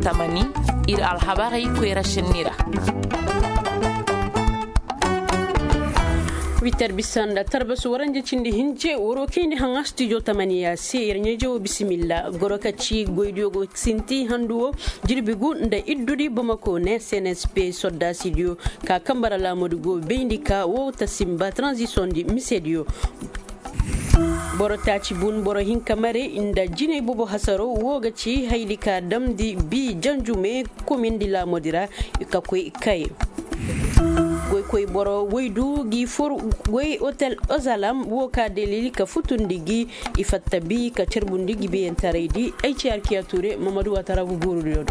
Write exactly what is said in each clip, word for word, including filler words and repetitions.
tamani ir alhabari kwera shenira. witar bisanda tarbasu waranje cindi hinje woro kindi hanga studio tamaniya sir nyejo bismillah gorokaci goydiogo sinti handuo jirbigu nda iddudi bamako ne C N S P sodda studio ka kambara la modugo beyndika wo tasimba transition di misedio boro taci bun boro hinka mare inda jine bobo hasaro woga ci haylika damdi bi janjume commune di la modira ka koy kay goy koy boro woydu gi for goy hotel ozalam woka delili ka futundigi ifatta bi ka cerbundigi be entaredi ay ci arkiature mamadou watara bu buru yodo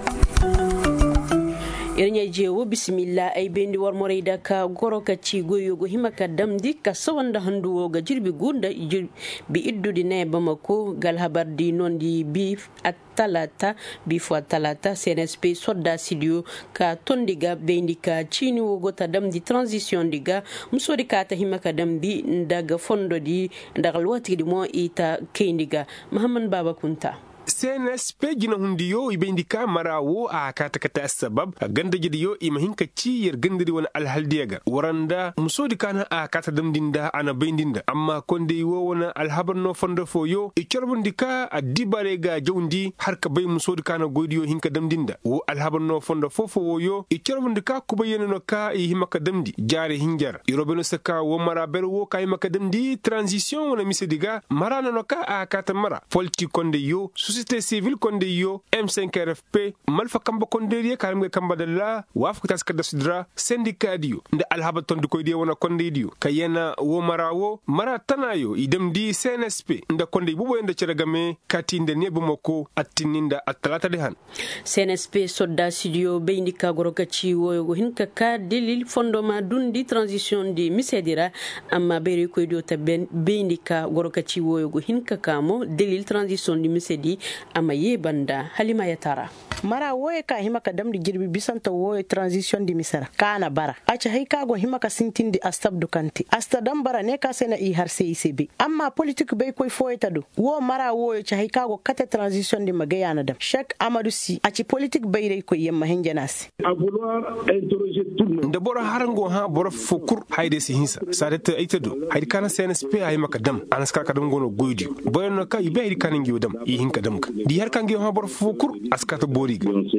irnya jewo bismillah ay bendi war moreyda ka goro ka ci goyogo himaka damdi ka sawanda handuwo ga jirbi gunda bi iddude ne bamako gal habardi nondi bi at talata bi fo talata C N S P sodda studio ka tondiga bendi ka chini wogo ta damdi transition diga musodi ka ta himaka damdi ndaga fondo di ndagal wati di mo ita kendiga Muhammad Baba Kunta C N S P jina hundiyo ibendika marawo a kata kata sabab ganda jidiyo imahinka ci yer gandiri wani alhaldiyega waranda musodi kana a kata damdinda ana bendinda amma konde wo wana alhabarno fondo foyo e corbundika a dibare ga jawndi har ka bay musodi kana godiyo hinka damdinda wo alhabarno fondo fofo woyo e corbundika kuba yeneno ka e himaka damdi jare hinjar irobeno saka wo mara ber wo ka himaka damdi transition wana misediga marana no ka a kata mara folti konde yo société civile konde yo M cinq R F P malfa kamba konde karimge kamba dalla wafku taska dasudra syndicat dio nda alhaba tondu koy dio wona konde dio kayena wo marawo mara tanayo idem di C N S P nda konde bubo nda ceragame katinde ne bumoko attininda atalata de han C N S P sodda studio beyndika goroka ci woyo hinka ka delil fondoma dundi transition di misedira amma beri koy dio taben beyndika goroka ci woyo hinka kamo delil transition di misedi ama yebanda Halima Yatara mara woye ka himaka damdi girbi bisanta woye transition di misara kana bara acha haika go himaka sintindi astabdu kanti asta dambara ne ka sena i har C I C B amma politique be koy foyta do wo mara woye cha haika go kata transition di magayana dam Cheikh Amadou Si achi politique be re koy yemma henjanasi a vouloir interroger tout le monde nda boro harango ha boro fokur hayde si hinsa sadete aytado hayde kana C N S P ay maka dam anaska kadam gono goydi boyno ka ibe hayde kana ngiyo dam i hinka dam di har kan ngiyo ha boro fokur askata boriga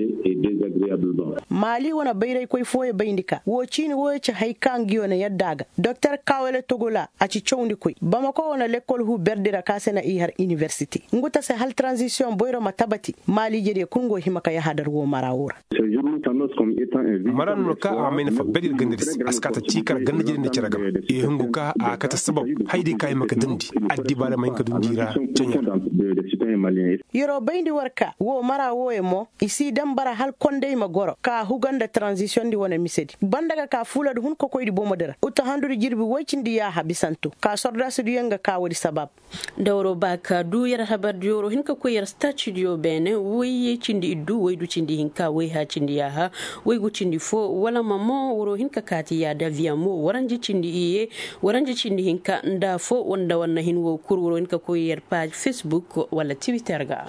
mali wana bayray koy foye bayndika wo chini wo ci haykan giyo na yaddaga docteur Kawele Togola aci chowndi koy bamako wana l'école hu berdira kasena i har university nguta se hal transition boyro matabati mali jeri kungo himaka ya hadar wo marawura maran no ka amene fa bedir gandiris askata cikar ganda jeri ne ciragam e hungu ka a kata sabab haydi kay maka dandi addi bala may ka dundira tanya yoro bayndi warka wo marawo e mo isi dambara hal konde ma goro ka huganda transition di wona misedi bandaga ka fulad hun ko koydi bomodera uta handuri jirbi wacindi ya habisantu ka sorda su yenga ka wadi sabab dawro baka du yara habar yoro hinka ko yar studio bene woyi cindi iddu woydu cindi hinka woy ha cindi ya ha woy gu cindi fo wala mamo woro hinka kati ya da viamo waranje cindi iye waranje cindi hinka nda fo wonda wanna hin wo kur woro hinka ko yar page Facebook wala Twitter ga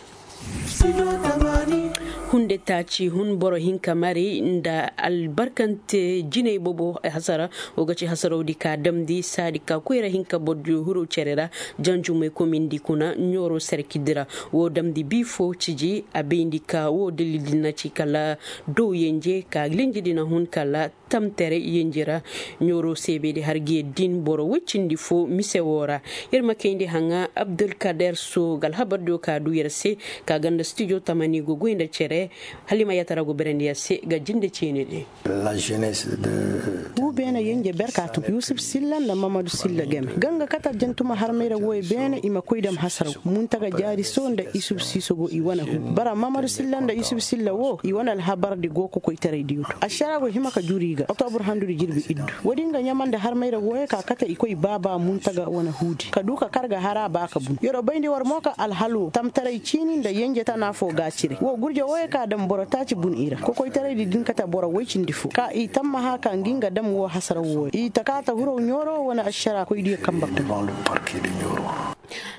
hunde taci hun boro hinka mari nda albarkante jine bobo hasara ogaci hasarodi ka damdi sadi ka kuira hinka bodjo huro cerera janjume komindi kuna nyoro serkidira wo damdi bifo ciji abendi ka wo delidina ci kala do yenje ka lenjidina hun kala tamtere yenjira nyoro sebede hargie din boro wicindi fo misewora yerma kende hanga Abdul Kader So gal habardo ka du yerse ka ganda studio tamani go goinda cere Halima Yatara go berendiya se ga jinde cene de la jeunesse de wu bena yenje berkatu Yusuf Sillan na Mamadou Silla gem ganga kata jantuma harmere woy bena ima koydam hasaro muntaga jari sonda Yusuf Sisogo iwana hu bara Mamadou Sillan da Yusuf Silla wo iwana al habar de go ko koy tare diuto ashara go himaka juriga octobre handuri jirbi iddu wodinga nyamande harmere woy ka kata ikoy baba muntaga wana hudi kaduka karga hara baka bun yoro bayndi war moka al halu tamtare chini da yenje tana fo gacire wo gurjo woy ka dam boro taci bun ira ko koy tare di din kata boro wecin difu ka i tamma ha kan ginga dam wo hasara wo i takata huro nyoro wana ashara koy di kambak devant le parquet de Nyoro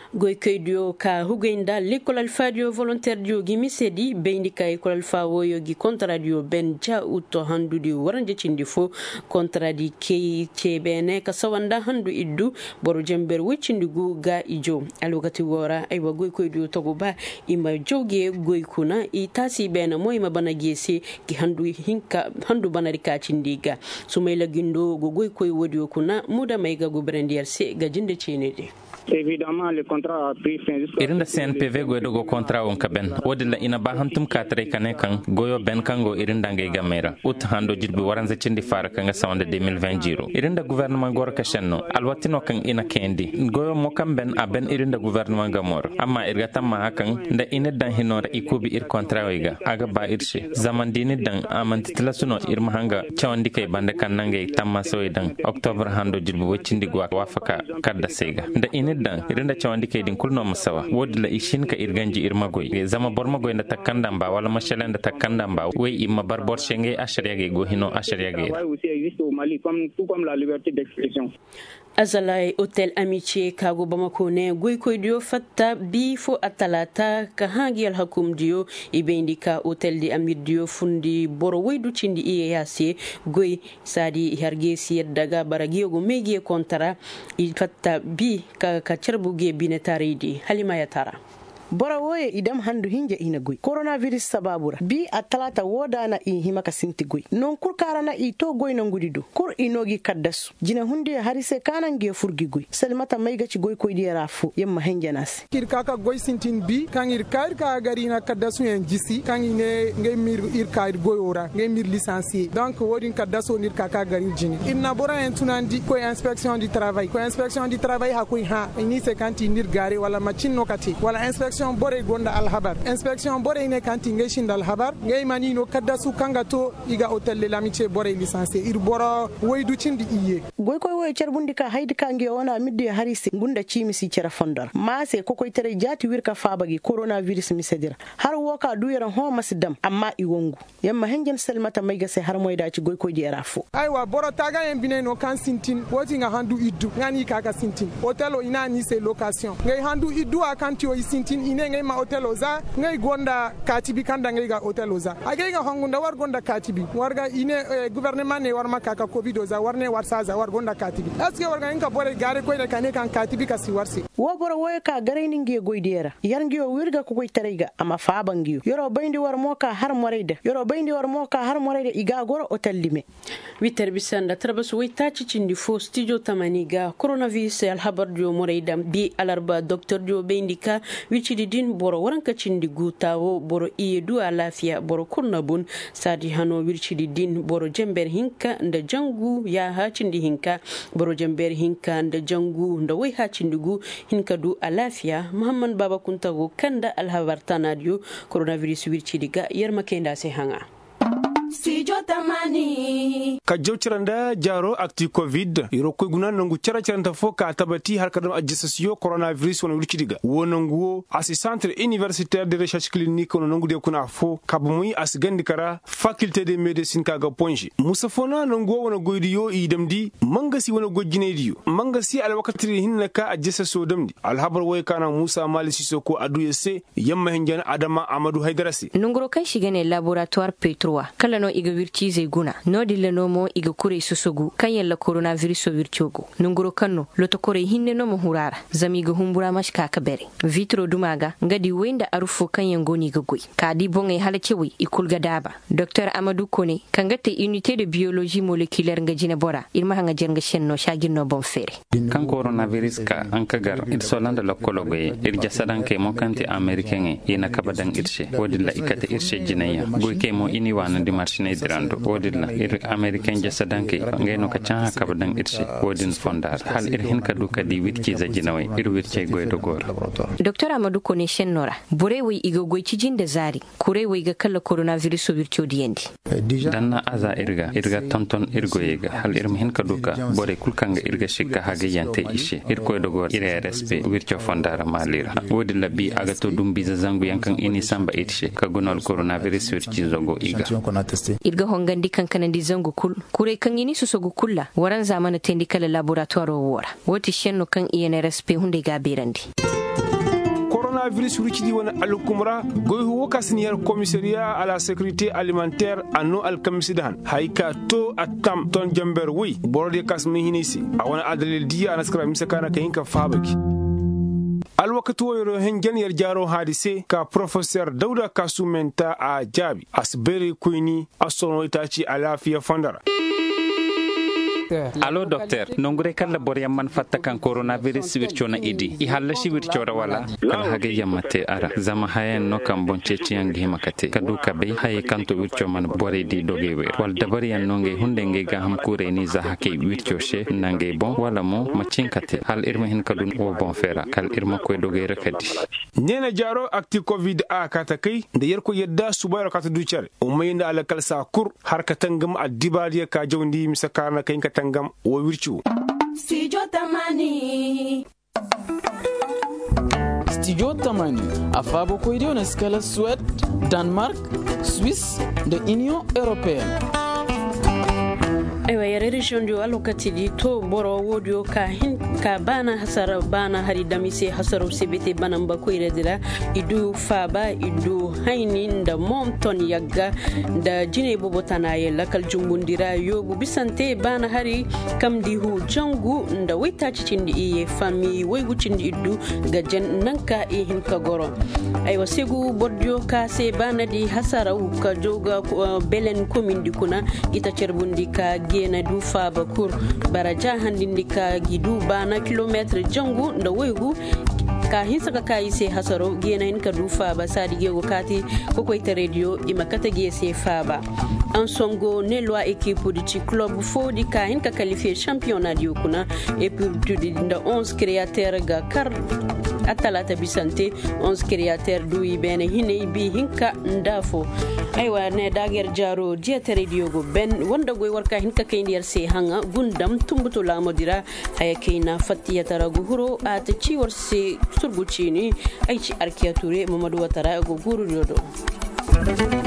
goy kaydio ka hugenda l'école alfadio volontaire dio gi misedi bendi ka école alfa woyo gi contrat dio ben ja utto handudi waranje cindi fo contrat di kay cebene ka sawanda handu iddu boro jember wicindi gu ga ijo alwakati wora ay wa goy kaydio togo ba ima joge goy kuna i tasi bena moy ma bana gese gi handu hinka handu bana rika cindiga sumayla gindo go goy koy wodi kuna muda may ga go brandier se ga jinde cinede. Évidemment, le contrat a pris fin jusqu'à... Irinda C N P V goyo go contrat on kaben. Wodilla ina ba hantum katre kane kan goyo ben kango irinda ngai gamera. Ut hando jirbi waranza cindi fara kanga sawande deux mille vingt jiro. Irinda gouvernement gor kashenno alwatino kan ina kendi. Goyo mokam ben a ben irinda gouvernement gamor. Amma irga tamma hakan nda ine dan hinora ikubi ir contrat wiga. Aga ba irshi. Zaman dini dan amantitila suno irma hanga chawandi kay bande kan nangai tamma soy dan. October hando jirbi wachindi gwa wafaka kadda sega. Nda ine dan irinda chawandi kay din kulno masawa wodla ishin ka irganji irmagoy zama bormagoy nda takanda mba wala mashale nda takanda mba wey imma barbor shenge ashariage go hino ashariage aussi existe au Mali comme tout comme la liberté d'expression. Azalai Hotel Amitié Kago Bamako ne goy koy dio fatta bi fo atalata ka hangi al hakum dio ibendika Hotel di Amir dio fundi boro waydu cindi iye yasi goy sadi harge siyar daga baragi go megi kontara i fatta bi ka ka cerbuge binetaridi Halima ya tara bora woye idam handu hinja ina gui coronavirus sababura bi atalata woda na i himaka sinti gui non kur karana i to goi non gudido kur inogi kaddasu jina hunde harise kanan ge furgi gui selmata mayga ci goi koy diara fu yemma henjanas kir kaka goi sintin bi kan ir kair ka garina kaddasu en jisi kan ine ngay mir ir kair goi ora ngay mir licencié donc wodin kaddasu nir kaka garir jini inna bora en tunandi ko inspection du travail ko inspection du travail ha koy ha ni se kanti nir gare wala machin nokati wala inspection bore gonda alhabar inspection bore ne kanti ngay shinda alhabar ngay manino kaddasu kangato iga hotel de l'amitié bore licencié ir boro woydu cindi iye goy koy woy cerbundi ka haydi ka ngi wona midde harise gunda chimisi cera fondar maase ko koy tere jati wirka fabagi coronavirus mi sedira har woka du yaran ho masidam amma i wongu yamma henjen selmata mayga se har moyda ci goy koy di rafu aywa boro taga en bineno kan sintin woti nga handu iddu ngani kaka sintin hotel o ina ni se location ngay handu iddu akanti o sintin ine ngay ma hotel oza ngay gonda katibi kanda ngay ga hotel oza agay ga hongunda war gonda katibi warga ine eh, gouvernement ne war makaka covid oza warne war saza war gonda katibi aske warga inka bore gare koy de kane kan katibi kasi warsi wo boro woy ka gare ni ngi goydera yar ngi o wirga ko koy tarayga ama faaba ngi yoro bayndi war moka har moreyde yoro bayndi war moka har moreyde iga goro hotel lime witter bisanda trabas way taci cindi fo studio tamaniga coronavirus al habar dio moreyda bi alarba docteur dio beyndika wicidi din boro waranka cindi gutawo boro iyedu a lafiya boro kurnabun sadi hano wircidi din boro jember hinka nda jangu ya ha cindi hinka boro jember hinka nda jangu nda way ha cindi gu hinka du a lafiya muhammad baba kuntago kanda alhabartana dio coronavirus wircidi ga yerma kenda se hanga Studio Tamani ka jawciranda jaro acti covid yoro koy guna nangu cara caranta fo ka tabati har kadam ajissasiyo coronavirus wona wurcidiga wonangu asi centre universitaire de recherche clinique wona nangu de kuna fo kabumuy as gandi kara faculté de médecine kaga ponji musafona nangu wona goydiyo idamdi mangasi wona gojjinediyo mangasi al wakatiri hinna ka ajissaso damdi al habar way kana Musa Mali Sissoko adu yesse yamma henjana Adama Amadou Haydarasi nunguro kan shigane laboratoire P trois kala no iga wirti zai guna no dilla no mo iga kure susugu kan yalla coronavirus so wirtiogo nunguro kanno loto kore hinne no mo hurara zami ga humbura mashka ka bere vitro dumaga ngadi wenda arufo kan yango ni ga goy ka di bongai halacewi ikul gadaba docteur Amadou Kone kan gata unité de biologie moléculaire nga jine bora ilma hanga jerga shenno shagirno bon fere kan coronavirus ka an kagar il solanda lokologo ye ir jasadan ke mo kanti americain e ina kabadan irse wodilla ikata irse jinaya goy ke mo ini wana di marshine dirando wodilla ir americain jasadan ke ngeno ka chan kabadan irse wodin fondar hal ir hin kadu kadi witki za jinawai ir witke goy do gor docteur Amadou Kone shennora bore wi igo goy ci jinde zari kure wi ga kala coronavirus so wirtio diendi danna aza irga irga tonton irgo yega hal ir hin kadu ka bore kulkanga irga shikka hage yante ishe ir koy do gor ir rsp wirtio fondara malira wodilla bi aga to dum biza zangu yankan ini samba itse ka gonol coronavirus wirti zogo iga irga hongandi kankana di zangu kul kure kan ini susogo kulla waran zamana tendi kala laboratoire wora woti shenno kan I N R S P hunde ga berandi coronavirus rucidi wona alkumra goy ho kasniyar commissariat à la sécurité alimentaire anno alkamisidan hayka to atam ton jamber wi borode kasmi hinisi awana adalil dia anaskara misakana kayinka fabaki alwakati woyro hengen yer jaro hadise ka professeur Dauda Kasumenta a jabi asbere kuini asono itachi alafiya fandara. Allo docteur nongure kala bor yamman fatta kan coronavirus wirchona idi i halla shi wirchora wala kala hage yammate ara zama hayen no kam bonche ciang himakate kadu kabe haye kanto wircho man bore di dogewe wal dabari yan nonge hunde nge ga ham kure ni za hake wirchoshe nange bon wala mo machinkate hal irma hin kadun o bon fera kal irma koy dogere kadi nena jaro akti covid a kata kai da yarko yadda subayar kata duchar umayinda ala kalsa kur har katangam adibadiya ka jawndi misakana kai tangam wo wirchu Studio Tamani Studio Tamani afabo koyde na skala Suède, Danemark, Suisse da Union Européenne. Aywa yare region dio alokati di to boro wodio ka hin ka bana hasara bana hari damise hasaro sebete banamba ko iredira idu faba idu haini da momton yagga da jine bobotana ye lakal jumbundira yobu bisante bana hari kam di hu jangu da waita cicindi iye fami waygu cindi iddu gajen nanka e hin ka goro aywa segu bordio ka se bana di hasara ka joga belen komindi kuna ita cerbundi ka na du faba kur baraja handindi ka gidu bana kilometre jangu da waygu ka hinsa ka kai se hasaro gena in ka du faba sadi gego kati ko ko ita radio imakata ge se faba en songo ne loi équipe du club fo di ka hin ka qualifier championnat di kuna et pour du da onze créateurs ga kar atalata bisante onze créateurs du ibene hine bi hinka ndafo aywa ne dager jaro dieta radio go ben wonda goy warka hinka kayndir se hanga gundam tumbuto la modira ay kayna fatiya tarago huro at ci war se surgucini ay ci arkiature mamadou watara go guru dodo